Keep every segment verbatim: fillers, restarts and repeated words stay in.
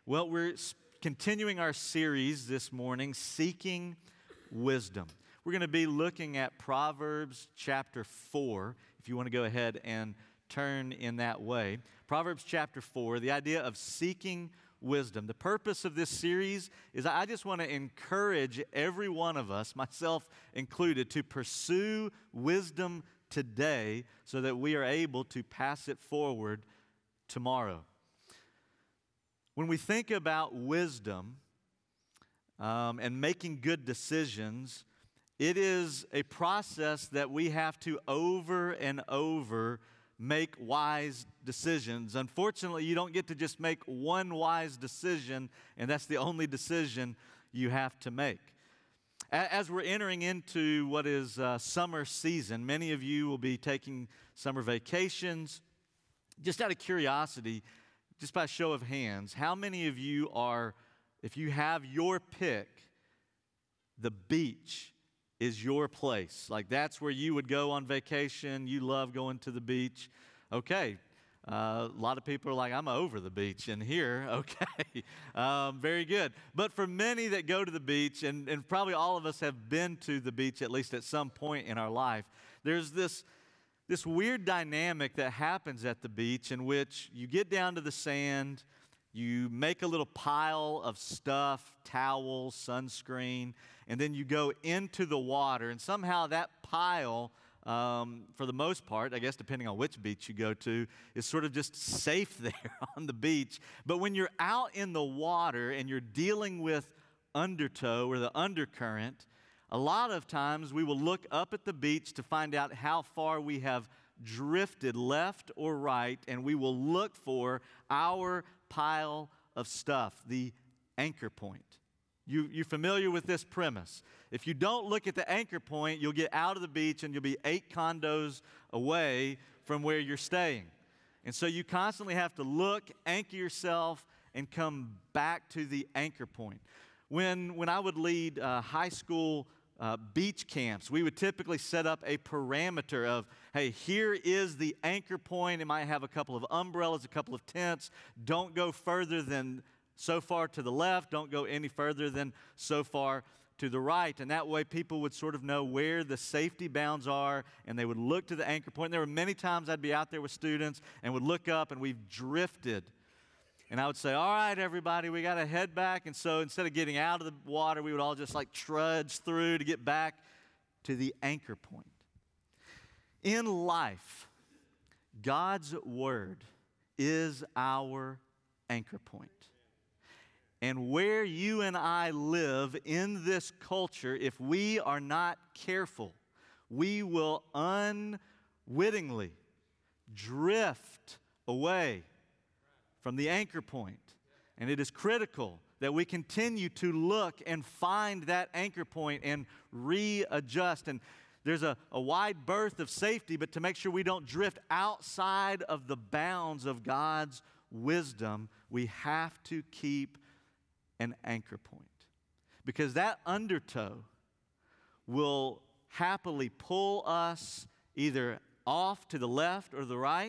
Well, we're s- continuing our series this morning, Seeking Wisdom. We're going to be looking at Proverbs chapter four, if you want to go ahead and turn in that way. Proverbs chapter four, the idea of seeking wisdom. The purpose of this series is I just want to encourage every one of us, myself included, to pursue wisdom today so that we are able to pass it forward tomorrow. When we think about wisdom um, and making good decisions, it is a process that we have to over and over make wise decisions. Unfortunately, you don't get to just make one wise decision, and that's the only decision you have to make. As we're entering into what is uh, summer season, many of you will be taking summer vacations. Just out of curiosity, just by show of hands, how many of you are, if you have your pick, the beach is your place? Like that's where you would go on vacation. You love going to the beach. Okay. Uh, a lot of people are like, I'm over the beach in here. Okay. um, very good. But for many that go to the beach, and, and probably all of us have been to the beach at least at some point in our life, there's this This weird dynamic that happens at the beach in which you get down to the sand, you make a little pile of stuff, towels, sunscreen, and then you go into the water, and somehow that pile, um, for the most part, I guess depending on which beach you go to, is sort of just safe there on the beach. But when you're out in the water and you're dealing with undertow or the undercurrent, a lot of times we will look up at the beach to find out how far we have drifted left or right, and we will look for our pile of stuff, the anchor point. You, you're familiar with this premise. If you don't look at the anchor point, you'll get out of the beach and you'll be eight condos away from where you're staying. And so you constantly have to look, anchor yourself, and come back to the anchor point. When, when I would lead uh, high school uh, beach camps, we would typically set up a parameter of, hey, here is the anchor point. It might have a couple of umbrellas, a couple of tents. Don't go further than so far to the left. Don't go any further than so far to the right. And that way people would sort of know where the safety bounds are, and they would look to the anchor point. And there were many times I'd be out there with students and would look up, and we've drifted. And I would say, all right, everybody, we got to head back. And so instead of getting out of the water, we would all just like trudge through to get back to the anchor point. In life, God's Word is our anchor point. And where you and I live in this culture, if we are not careful, we will unwittingly drift away from the anchor point. And it is critical that we continue to look and find that anchor point and readjust. And there's a, a wide berth of safety, but to make sure we don't drift outside of the bounds of God's wisdom, we have to keep an anchor point. Because that undertow will happily pull us either off to the left or the right,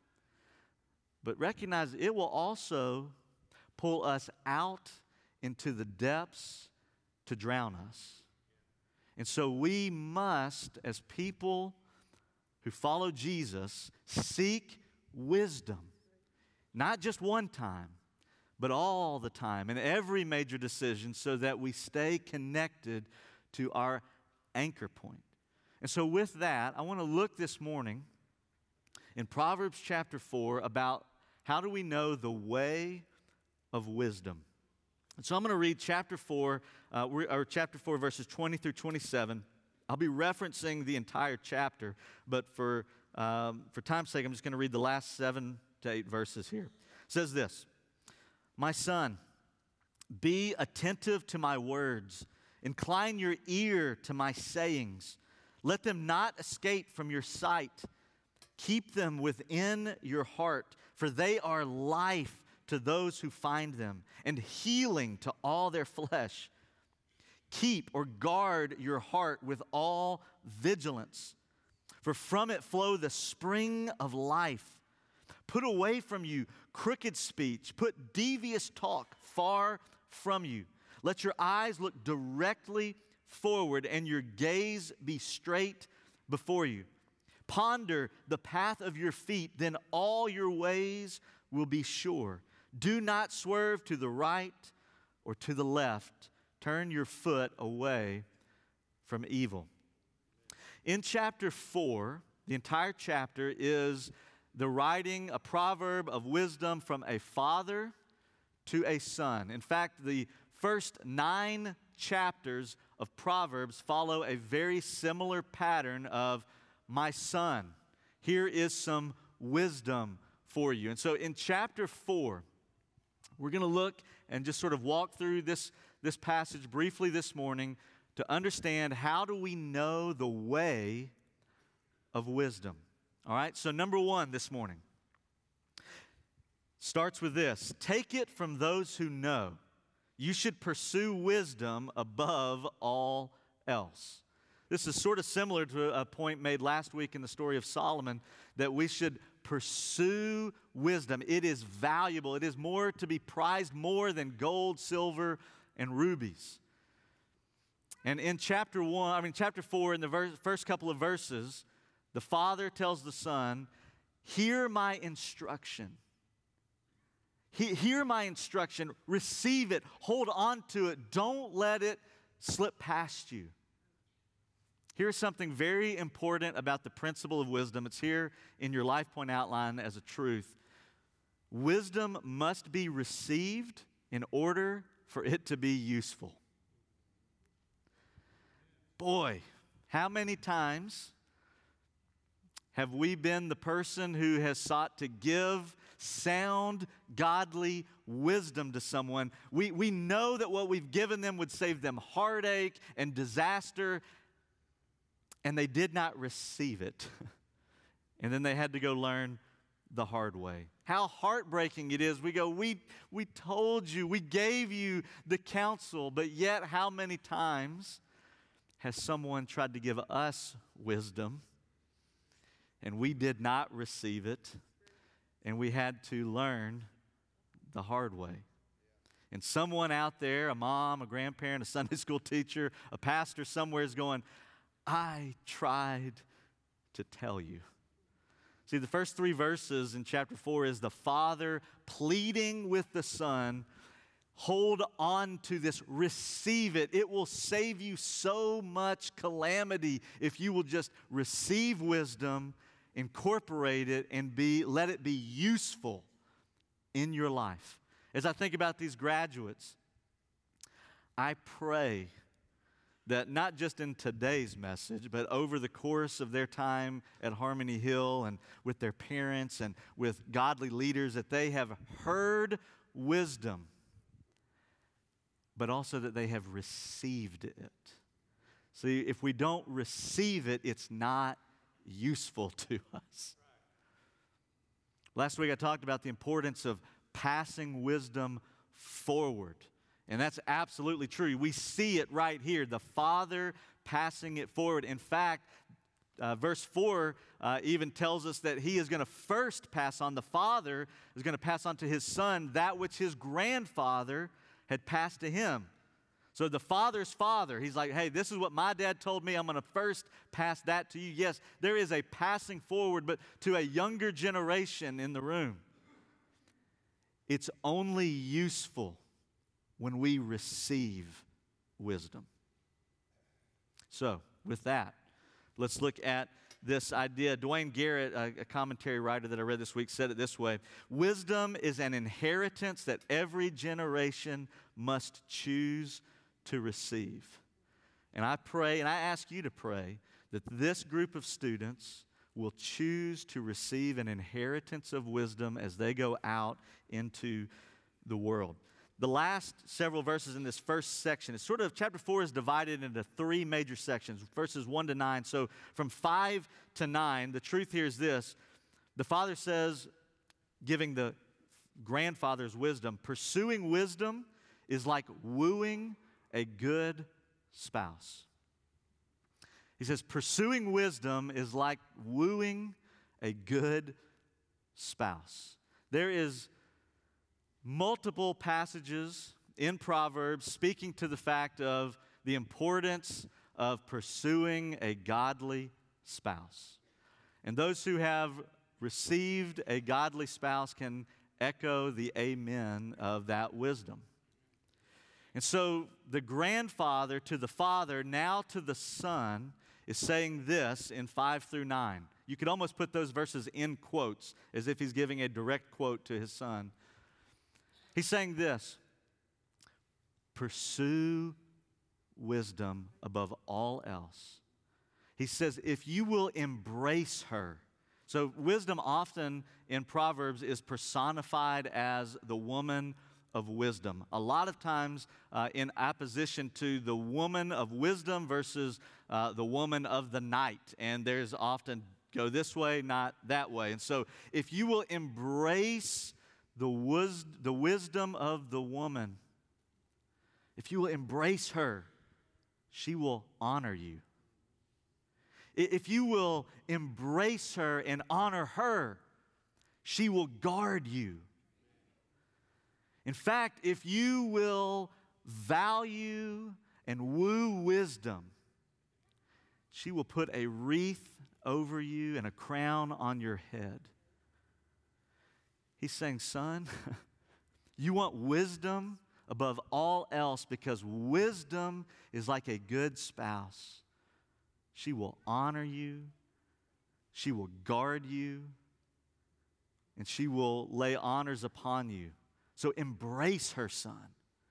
but recognize it will also pull us out into the depths to drown us. And so we must, as people who follow Jesus, seek wisdom. Not just one time, but all the time, in every major decision, so that we stay connected to our anchor point. And so with that, I want to look this morning in Proverbs chapter four about how do we know the way of wisdom. And so I'm going to read chapter four, uh, or chapter four, verses twenty through twenty-seven. I'll be referencing the entire chapter, but for um, for time's sake, I'm just going to read the last seven to eight verses here. It says this: My son, be attentive to my words. Incline your ear to my sayings. Let them not escape from your sight. Keep them within your heart, for they are life to those who find them, and healing to all their flesh. Keep or guard your heart with all vigilance, for from it flow the spring of life. Put away from you crooked speech. Put devious talk far from you. Let your eyes look directly forward and your gaze be straight before you. Ponder the path of your feet, then all your ways will be sure. Do not swerve to the right or to the left. Turn your foot away from evil. In chapter four, the entire chapter is the writing, a proverb of wisdom from a father to a son. In fact, the first nine chapters of Proverbs follow a very similar pattern of, my son, here is some wisdom for you. And so in chapter four, we're going to look and just sort of walk through this, this passage briefly this morning to understand how do we know the way of wisdom. All right, so number one this morning starts with this. Take it from those who know. You should pursue wisdom above all else. This is sort of similar to a point made last week in the story of Solomon, that we should pursue wisdom. It is valuable. It is more to be prized more than gold, silver, and rubies. And in chapter one, I mean chapter four, in the verse, first couple of verses, the father tells the son, hear my instruction. He, hear my instruction. Receive it. Hold on to it. Don't let it slip past you. Here's something very important about the principle of wisdom. It's here in your life point outline as a truth. Wisdom must be received in order for it to be useful. Boy, how many times have we been the person who has sought to give sound, godly wisdom to someone? We, we know that what we've given them would save them heartache and disaster, and they did not receive it. And then they had to go learn the hard way. How heartbreaking it is. We go, we, we told you, we gave you the counsel, but yet how many times has someone tried to give us wisdom and we did not receive it, and we had to learn the hard way? And someone out there, a mom, a grandparent, a Sunday school teacher, a pastor somewhere is going, I tried to tell you. See, the first three verses in chapter four is the father pleading with the son, hold on to this, receive it. It will save you so much calamity if you will just receive wisdom, incorporate it, and be let it be useful in your life. As I think about these graduates, I pray that not just in today's message, but over the course of their time at Harmony Hill and with their parents and with godly leaders, that they have heard wisdom, but also that they have received it. See, if we don't receive it, it's not useful to us. Last week I talked about the importance of passing wisdom forward. And that's absolutely true. We see it right here, the Father passing it forward. In fact, uh, verse four uh, even tells us that he is going to first pass on, the Father is going to pass on to his Son that which his grandfather had passed to him. So the Father's Father, he's like, hey, this is what my dad told me. I'm going to first pass that to you. Yes, there is a passing forward, but to a younger generation in the room. It's only useful when we receive wisdom. So, with that, let's look at this idea. Dwayne Garrett, a, a commentary writer that I read this week, said it this way: wisdom is an inheritance that every generation must choose to receive. And I pray, and I ask you to pray, that this group of students will choose to receive an inheritance of wisdom as they go out into the world. The last several verses in this first section, it's sort of, chapter four is divided into three major sections, verses one to nine. So from five to nine, the truth here is this: the father says, giving the grandfather's wisdom, pursuing wisdom is like wooing a good spouse. He says, pursuing wisdom is like wooing a good spouse. There is multiple passages in Proverbs speaking to the fact of the importance of pursuing a godly spouse. And those who have received a godly spouse can echo the amen of that wisdom. And so the grandfather to the father, now to the son, is saying this in five through nine. You could almost put those verses in quotes as if he's giving a direct quote to his son. He's saying this: pursue wisdom above all else. He says, if you will embrace her. So wisdom often in Proverbs is personified as the woman of wisdom. A lot of times uh, in opposition to the woman of wisdom versus uh, the woman of the night. And there's often go this way, not that way. And so if you will embrace the, wis- the wisdom of the woman, if you will embrace her, she will honor you. If you will embrace her and honor her, she will guard you. In fact, if you will value and woo wisdom, she will put a wreath over you and a crown on your head. He's saying, son, you want wisdom above all else because wisdom is like a good spouse. She will honor you, she will guard you, and she will lay honors upon you. So embrace her, son.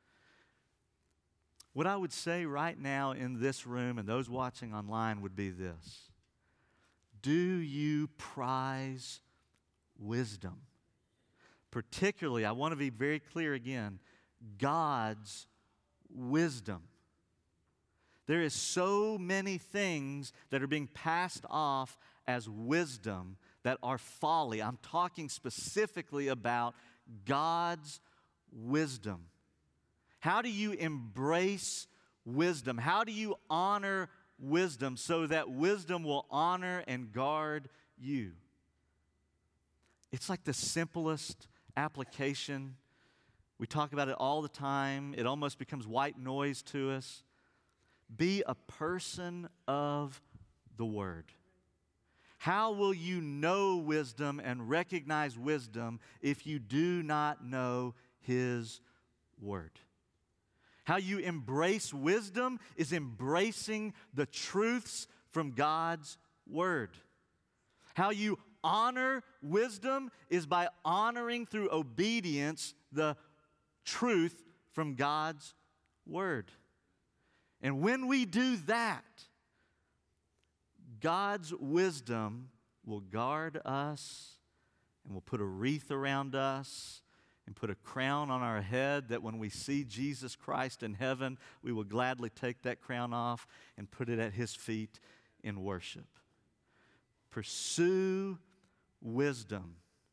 What I would say right now in this room and those watching online would be this: do you prize wisdom? Particularly, I want to be very clear again, God's wisdom. There is so many things that are being passed off as wisdom that are folly. I'm talking specifically about God's wisdom. How do you embrace wisdom? How do you honor wisdom so that wisdom will honor and guard you? It's like the simplest application. We talk about it all the time. It almost becomes white noise to us. Be a person of the Word. How will you know wisdom and recognize wisdom if you do not know His Word? How you embrace wisdom is embracing the truths from God's Word. How you honor wisdom is by honoring through obedience the truth from God's Word. And when we do that, God's wisdom will guard us and will put a wreath around us and put a crown on our head that when we see Jesus Christ in heaven, we will gladly take that crown off and put it at His feet in worship. Pursue wisdom.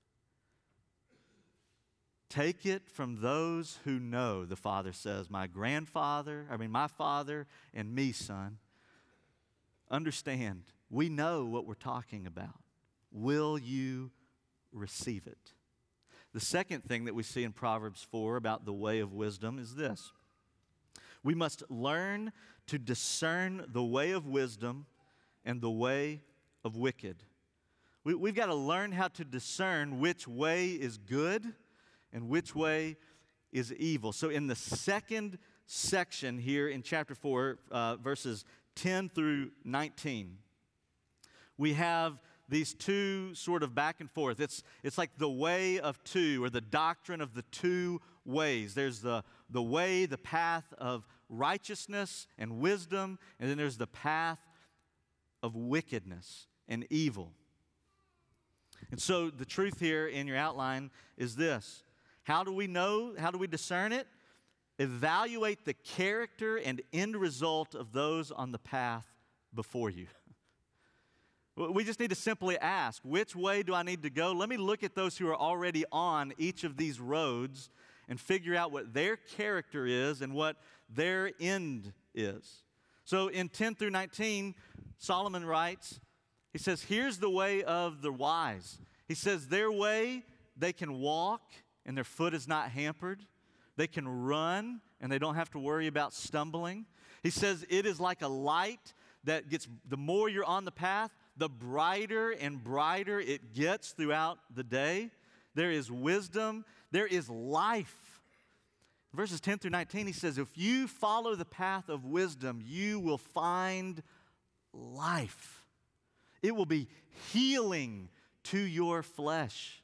Take it from those who know, the Father says, my grandfather, I mean my father and me, son. Understand, we know what we're talking about. Will you receive it? The second thing that we see in Proverbs four about the way of wisdom is this: we must learn to discern the way of wisdom and the way of wicked. We, we've got to learn how to discern which way is good and which way is evil. So in the second section here in chapter four, uh, verses ten through nineteen, we have these two sort of back and forth. It's, it's like the way of two, or the doctrine of the two ways. There's the, the way, the path of righteousness and wisdom, and then there's the path of wickedness and evil. And so the truth here in your outline is this: how do we know, how do we discern it? Evaluate the character and end result of those on the path before you. We just need to simply ask, which way do I need to go? Let me look at those who are already on each of these roads and figure out what their character is and what their end is. So in ten through nineteen, Solomon writes, he says, here's the way of the wise. He says their way, they can walk and their foot is not hampered. They can run and they don't have to worry about stumbling. He says it is like a light that gets, the more you're on the path, the brighter and brighter it gets throughout the day. There is wisdom. There is life. Verses ten through nineteen, he says, if you follow the path of wisdom, you will find life. It will be healing to your flesh.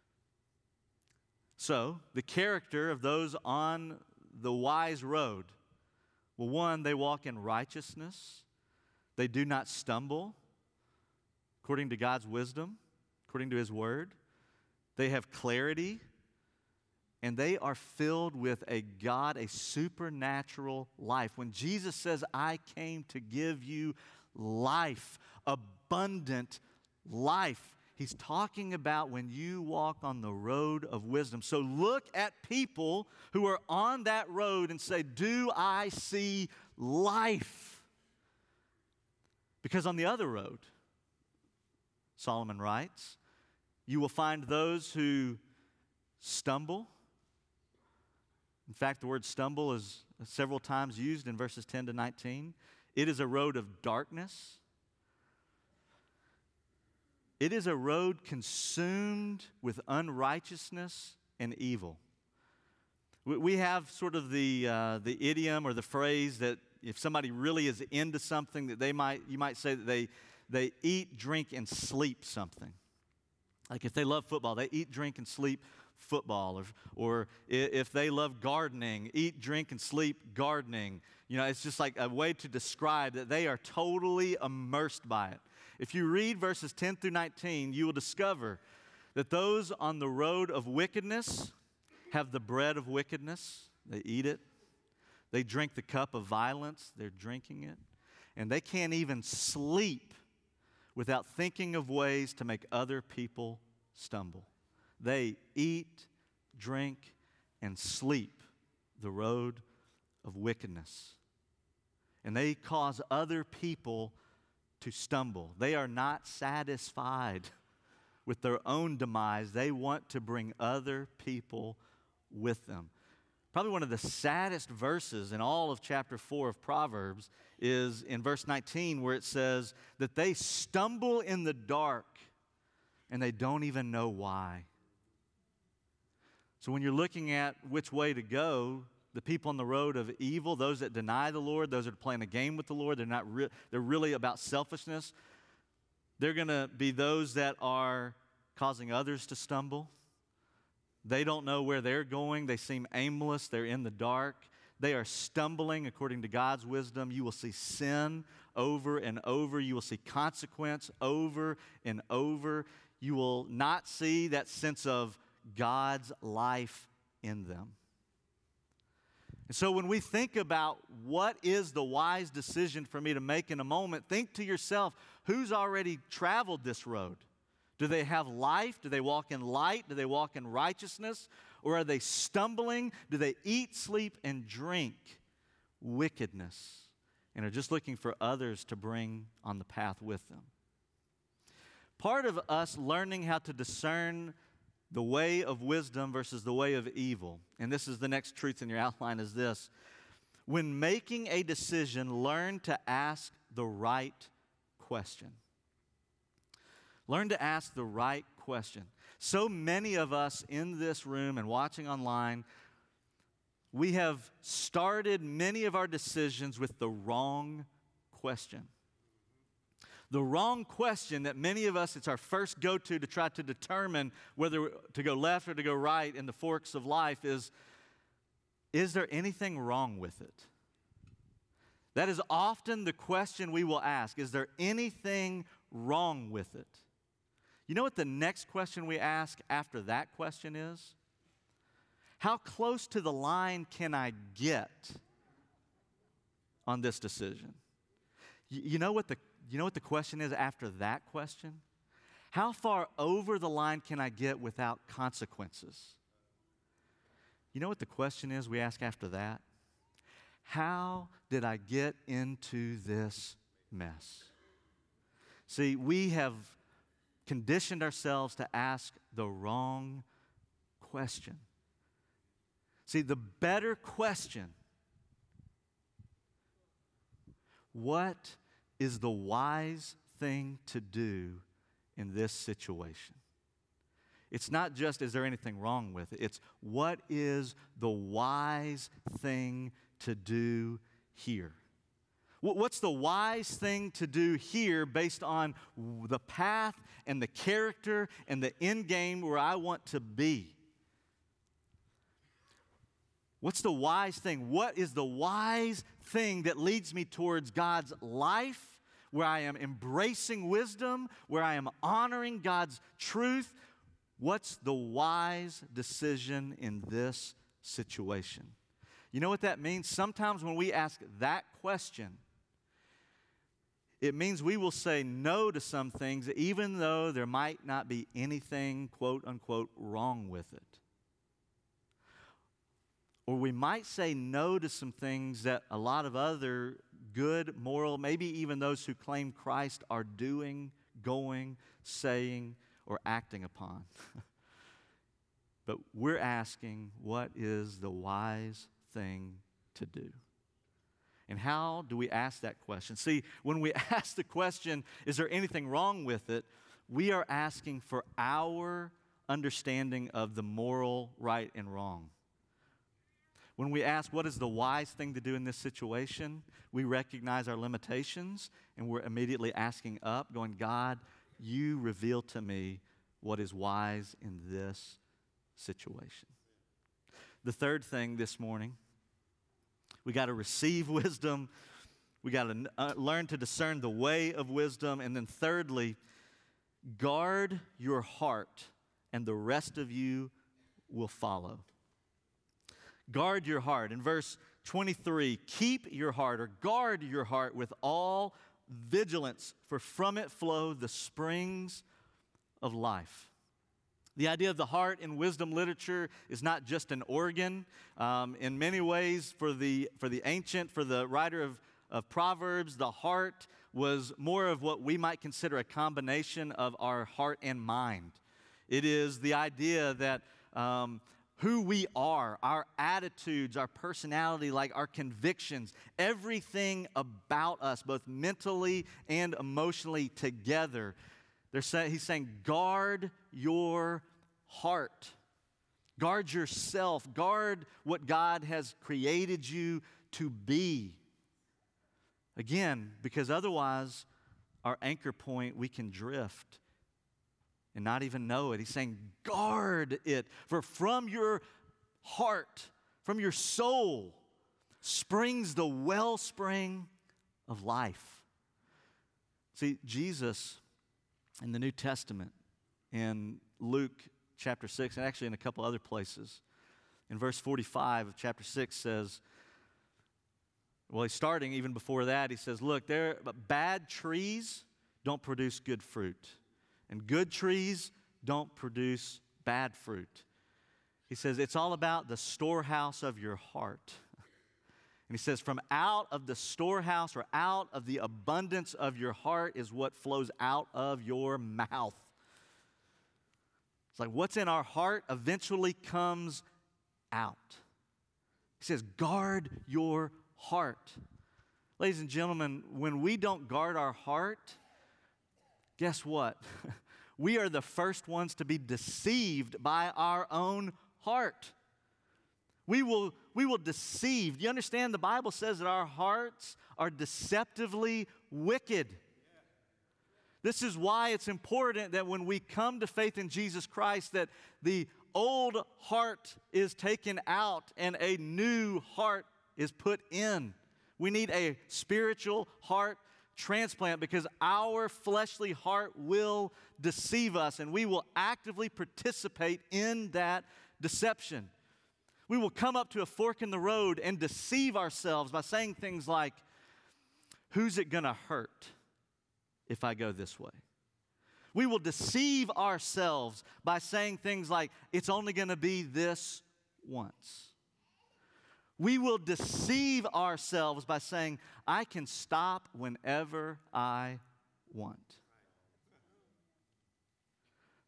So, the character of those on the wise road, well, one, they walk in righteousness. They do not stumble, according to God's wisdom, according to His Word. They have clarity, and they are filled with a God, a supernatural life. When Jesus says, I came to give you life, abundant life, He's talking about when you walk on the road of wisdom. So look at people who are on that road and say, do I see life? Because on the other road, Solomon writes, you will find those who stumble. In fact, the word stumble is several times used in verses ten to nineteen. It is a road of darkness. It is a road consumed with unrighteousness and evil. We have sort of the uh, the idiom or the phrase that if somebody really is into something, that they might you might say that they they eat, drink, and sleep something. Like if they love football, they eat, drink, and sleep football. Or, or if they love gardening, eat, drink, and sleep gardening. You know, it's just like a way to describe that they are totally immersed by it. If you read verses ten through nineteen, you will discover that those on the road of wickedness have the bread of wickedness. They eat it. They drink the cup of violence. They're drinking it. And they can't even sleep without thinking of ways to make other people stumble. They eat, drink, and sleep the road of wickedness. And they cause other people to stumble. They are not satisfied with their own demise. They want to bring other people with them. Probably one of the saddest verses in all of chapter four of Proverbs is in verse nineteen, where it says that they stumble in the dark and they don't even know why. So when you're looking at which way to go, the people on the road of evil, those that deny the Lord, those that are playing a game with the Lord, they're not re- they're really about selfishness. They're going to be those that are causing others to stumble. They don't know where they're going. They seem aimless. They're in the dark. They are stumbling according to God's wisdom. You will see sin over and over. You will see consequence over and over. You will not see that sense of God's life in them. And so when we think about what is the wise decision for me to make in a moment, think to yourself, who's already traveled this road? Do they have life? Do they walk in light? Do they walk in righteousness? Or are they stumbling? Do they eat, sleep, and drink wickedness and are just looking for others to bring on the path with them? Part of us learning how to discern the way of wisdom versus the way of evil, and this is the next truth in your outline, is this. When making a decision, learn to ask the right question. Learn to ask the right question. So many of us in this room and watching online, we have started many of our decisions with the wrong question. The wrong question that many of us, it's our first go-to to try to determine whether to go left or to go right in the forks of life is, is there anything wrong with it? That is often the question we will ask. Is there anything wrong with it? You know what the next question we ask after that question is? How close to the line can I get on this decision? You, you know what the You know what the question is after that question? How far over the line can I get without consequences? You know what the question is we ask after that? How did I get into this mess? See, we have conditioned ourselves to ask the wrong question. See, the better question, what is the wise thing to do in this situation? It's not just, is there anything wrong with it? It's, what is the wise thing to do here? What's the wise thing to do here based on the path and the character and the end game where I want to be? What's the wise thing? What is the wise thing that leads me towards God's life, where I am embracing wisdom, where I am honoring God's truth? What's the wise decision in this situation? You know what that means? Sometimes when we ask that question, it means we will say no to some things even though there might not be anything, quote unquote, wrong with it. Or we might say no to some things that a lot of other good, moral, maybe even those who claim Christ are doing, going, saying, or acting upon. But we're asking, what is the wise thing to do? And how do we ask that question? See, when we ask the question, is there anything wrong with it? We are asking for our understanding of the moral right and wrong. When we ask what is the wise thing to do in this situation, we recognize our limitations and we're immediately asking up, going, God, you reveal to me what is wise in this situation. The third thing this morning, we got to receive wisdom. We got to uh, learn to discern the way of wisdom. And then thirdly, guard your heart and the rest of you will follow. Guard your heart. In verse twenty-three, keep your heart or guard your heart with all vigilance, for from it flow the springs of life. The idea of the heart in wisdom literature is not just an organ. Um, in many ways, for the, for the ancient, for the writer of, of Proverbs, the heart was more of what we might consider a combination of our heart and mind. It is the idea that um, who we are, our attitudes, our personality, like our convictions, everything about us, both mentally and emotionally together. They're say, he's saying, guard your heart. Guard yourself. Guard what God has created you to be. Again, because otherwise, our anchor point, we can drift and not even know it. He's saying, guard it. For from your heart, from your soul, springs the wellspring of life. See, Jesus in the New Testament, in Luke chapter six, and actually in a couple other places, in verse forty-five of chapter six says, well, he's starting even before that, he says, look, there, bad trees don't produce good fruit, and good trees don't produce bad fruit. He says, it's all about the storehouse of your heart. And he says, from out of the storehouse or out of the abundance of your heart is what flows out of your mouth. It's like what's in our heart eventually comes out. He says, guard your heart. Ladies and gentlemen, when we don't guard our heart, guess what? We are the first ones to be deceived by our own heart. We will, we will deceive. You understand the Bible says that our hearts are deceptively wicked. This is why it's important that when we come to faith in Jesus Christ, that the old heart is taken out and a new heart is put in. We need a spiritual heart transplant because our fleshly heart will deceive us and we will actively participate in that deception. We will come up to a fork in the road and deceive ourselves by saying things like, who's it going to hurt if I go this way? We will deceive ourselves by saying things like, it's only going to be this once. We will deceive ourselves by saying, I can stop whenever I want.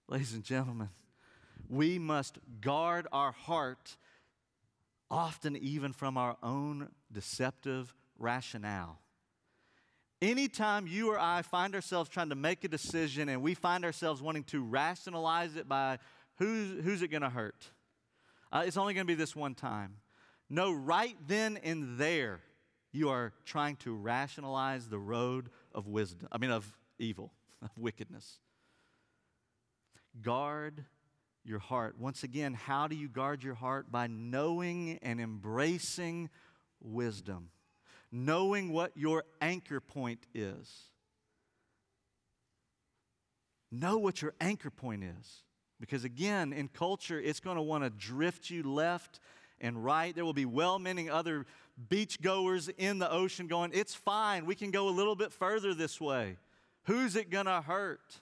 Ladies and gentlemen, we must guard our heart, often even from our own deceptive rationale. Anytime you or I find ourselves trying to make a decision and we find ourselves wanting to rationalize it by who's, who's it going to hurt? Uh, it's only going to be this one time. No, right then and there, you are trying to rationalize the road of wisdom, I mean of evil, of wickedness. Guard your heart. Once again, how do you guard your heart? By knowing and embracing wisdom. Knowing what your anchor point is. Know what your anchor point is. Because again, in culture, it's going to want to drift you left and right. There will be well-meaning other beachgoers in the ocean going, it's fine, we can go a little bit further this way. Who's it going to hurt?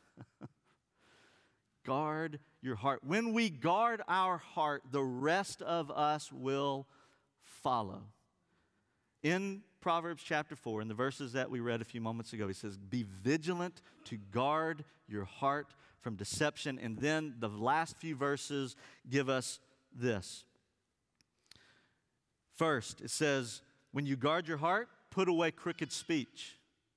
Guard your heart. When we guard our heart, the rest of us will follow. In Proverbs chapter four, in the verses that we read a few moments ago, he says, be vigilant to guard your heart from deception. And then the last few verses give us this. First, it says, when you guard your heart, put away crooked speech.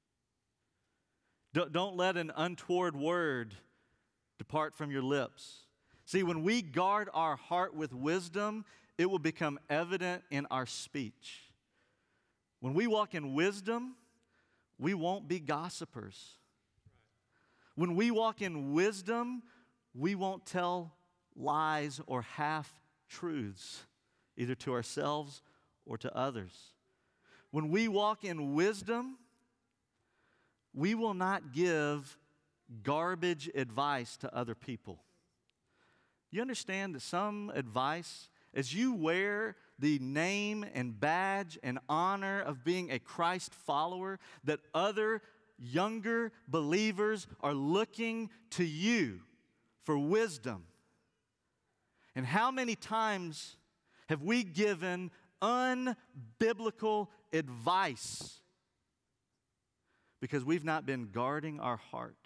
Don't let an untoward word depart from your lips. See, when we guard our heart with wisdom, it will become evident in our speech. When we walk in wisdom, we won't be gossipers. When we walk in wisdom, we won't tell lies or half-truths, either to ourselves or to others. When we walk in wisdom, we will not give garbage advice to other people. You understand that some advice, as you wear the name and badge and honor of being a Christ follower, that other younger believers are looking to you for wisdom. And how many times have we given unbiblical advice because we've not been guarding our heart?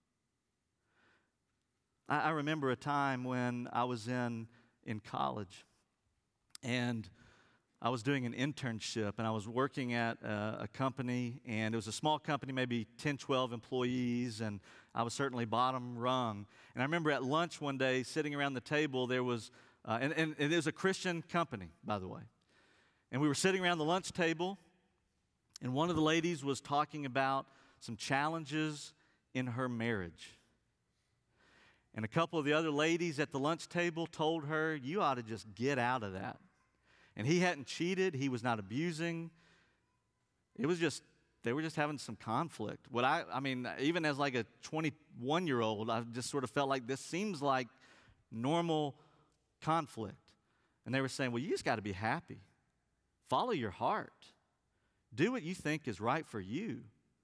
I, I remember a time when I was in, in college, and I was doing an internship, and I was working at a, a company, and it was a small company, maybe ten, twelve employees, and I was certainly bottom rung. And I remember at lunch one day, sitting around the table, there was, uh, and, and, and it was a Christian company, by the way. And we were sitting around the lunch table, and one of the ladies was talking about some challenges in her marriage. And a couple of the other ladies at the lunch table told her, you ought to just get out of that. And he hadn't cheated. He was not abusing. It was just, they were just having some conflict. What I, I mean, even as like a twenty-one-year-old, I just sort of felt like this seems like normal conflict. And they were saying, well, you just got to be happy. Follow your heart. Do what you think is right for you.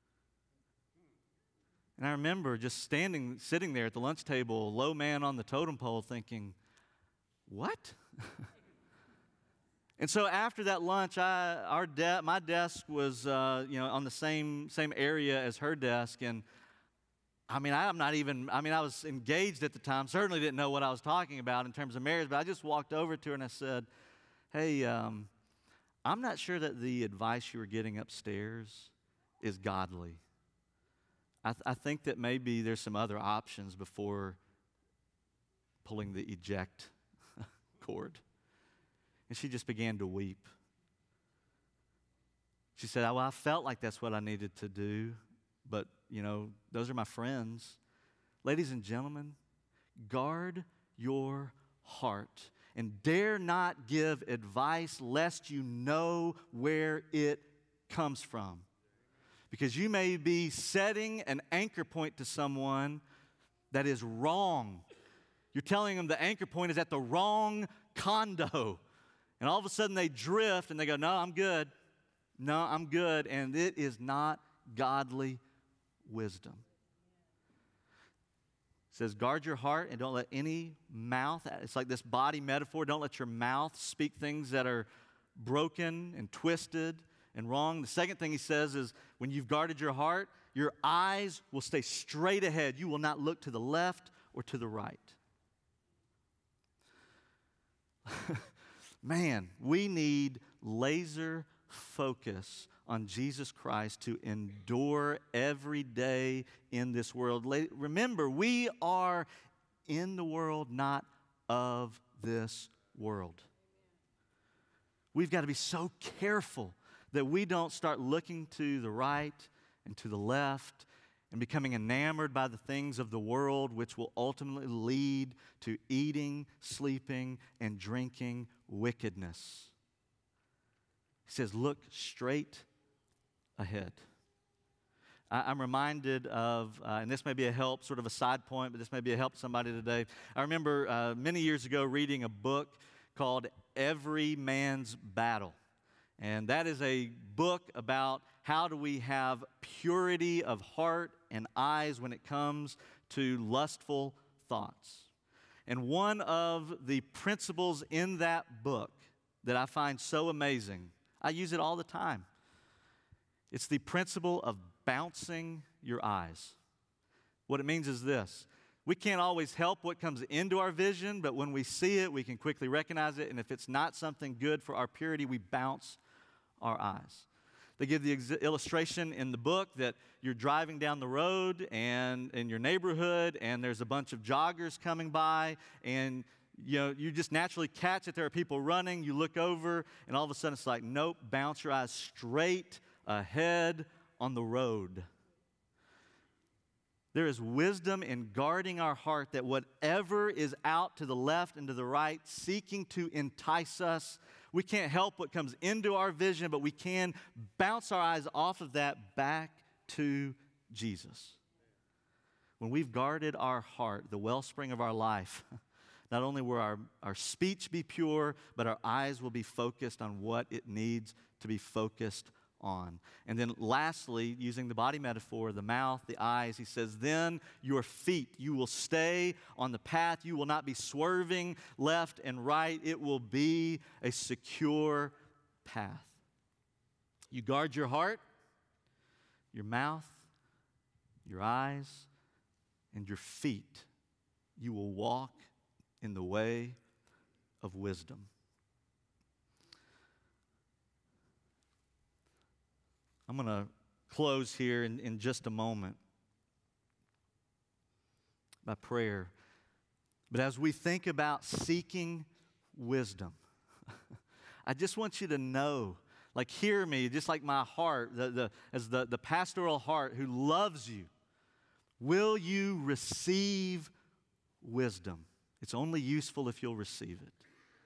And I remember just standing, sitting there at the lunch table, low man on the totem pole, thinking, what? And so after that lunch, I, our de- my desk was, uh, you know, on the same same area as her desk, and I mean, I'm not even. I mean, I was engaged at the time. Certainly didn't know what I was talking about in terms of marriage, but I just walked over to her and I said, "Hey, um, I'm not sure that the advice you were getting upstairs is godly. I, th- I think that maybe there's some other options before pulling the eject cord." And she just began to weep. She said, well, I felt like that's what I needed to do, but, you know, those are my friends. Ladies and gentlemen, guard your heart and dare not give advice lest you know where it comes from. Because you may be setting an anchor point to someone that is wrong. You're telling them the anchor point is at the wrong condo. And all of a sudden they drift and they go, no, I'm good. No, I'm good. And it is not godly wisdom. It says, guard your heart and don't let any mouth, it's like this body metaphor, don't let your mouth speak things that are broken and twisted and wrong. The second thing he says is, when you've guarded your heart, your eyes will stay straight ahead. You will not look to the left or to the right? Man, we need laser focus on Jesus Christ to endure every day in this world. Remember, we are in the world, not of this world. We've got to be so careful that we don't start looking to the right and to the left and becoming enamored by the things of the world, which will ultimately lead to eating, sleeping, and drinking wickedness. He says, look straight ahead. I, I'm reminded of, uh, and this may be a help, sort of a side point, but this may be a help to somebody today. I remember uh, many years ago reading a book called Every Man's Battle. And that is a book about how do we have purity of heart and eyes when it comes to lustful thoughts. And one of the principles in that book that I find so amazing, I use it all the time. It's the principle of bouncing your eyes. What it means is this. We can't always help what comes into our vision, but when we see it, we can quickly recognize it. And if it's not something good for our purity, we bounce our eyes. They give the ex- illustration in the book that you're driving down the road and in your neighborhood, and there's a bunch of joggers coming by, and you know, you just naturally catch that there are people running. You look over, and all of a sudden it's like, nope, bounce your eyes straight ahead on the road. There is wisdom in guarding our heart that whatever is out to the left and to the right, seeking to entice us, we can't help what comes into our vision, but we can bounce our eyes off of that back to Jesus. When we've guarded our heart, the wellspring of our life, not only will our, our speech be pure, but our eyes will be focused on what it needs to be focused on. And then lastly, using the body metaphor, the mouth, the eyes, he says, then your feet, you will stay on the path. You will not be swerving left and right. It will be a secure path. You guard your heart, your mouth, your eyes, and your feet. You will walk in the way of wisdom. I'm going to close here in, in just a moment by prayer. But as we think about seeking wisdom, I just want you to know, like hear me, just like my heart, the, the, as the, the pastoral heart who loves you, will you receive wisdom? It's only useful if you'll receive it.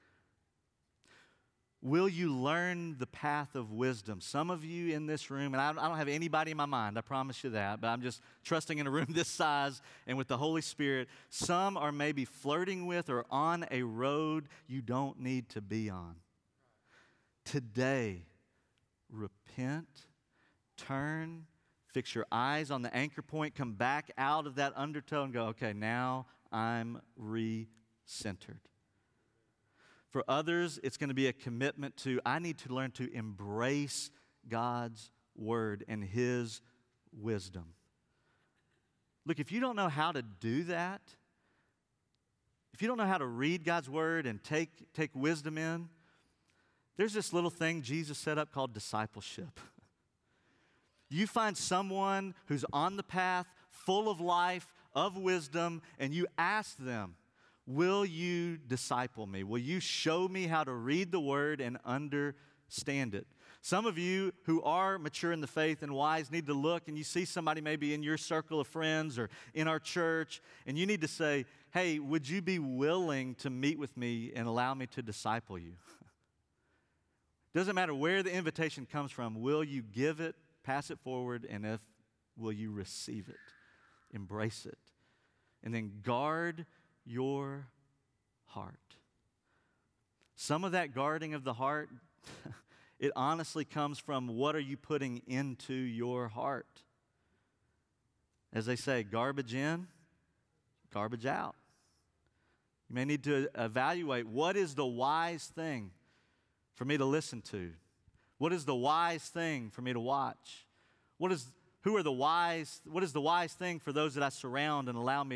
Will you learn the path of wisdom? Some of you in this room, and I, I don't have anybody in my mind, I promise you that, but I'm just trusting in a room this size and with the Holy Spirit. Some are maybe flirting with or on a road you don't need to be on. Today, repent, turn, fix your eyes on the anchor point, come back out of that undertow and go, okay, now I'm re-centered. For others, it's going to be a commitment to, I need to learn to embrace God's word and his wisdom. Look, if you don't know how to do that, if you don't know how to read God's word and take, take wisdom in, there's this little thing Jesus set up called discipleship. You find someone who's on the path, full of life, of wisdom, and you ask them, will you disciple me? Will you show me how to read the word and understand it? Some of you who are mature in the faith and wise need to look and you see somebody maybe in your circle of friends or in our church, and you need to say, hey, would you be willing to meet with me and allow me to disciple you? Doesn't matter where the invitation comes from. Will you give it, pass it forward, and if will you receive it, embrace it, and then guard your heart. Some of that guarding of the heart, it honestly comes from what are you putting into your heart. As they say, garbage in, garbage out. You may need to evaluate what is the wise thing for me to listen to. What is the wise thing for me to watch? What is, who are the wise, what is the wise thing for those that I surround and allow me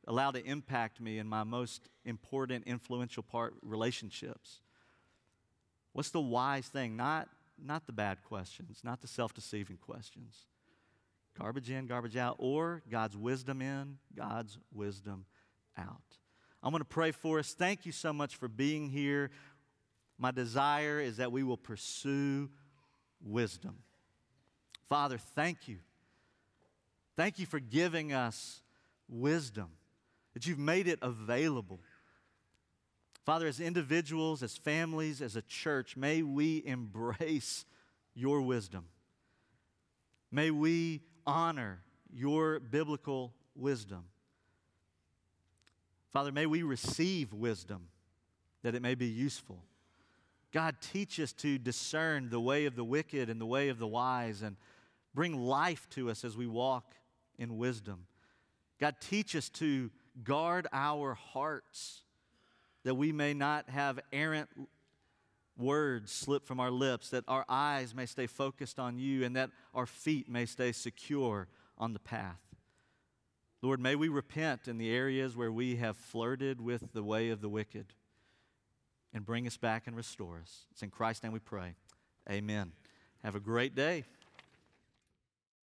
allow to impact me in my most important, influential part, relationships? What's the wise thing? Not, not the bad questions, not the self-deceiving questions. Garbage in, garbage out, or God's wisdom in, God's wisdom out. I'm going to pray for us. Thank you so much for being here. My desire is that we will pursue wisdom. Father, thank you. Thank you for giving us wisdom, that you've made it available. Father, as individuals, as families, as a church, may we embrace your wisdom. May we honor your biblical wisdom. Father, may we receive wisdom that it may be useful. God, teach us to discern the way of the wicked and the way of the wise and bring life to us as we walk in wisdom. God, teach us to guard our hearts that we may not have errant words slip from our lips, that our eyes may stay focused on you, and that our feet may stay secure on the path. Lord, may we repent in the areas where we have flirted with the way of the wicked and bring us back and restore us. It's in Christ's name we pray. Amen. Have a great day.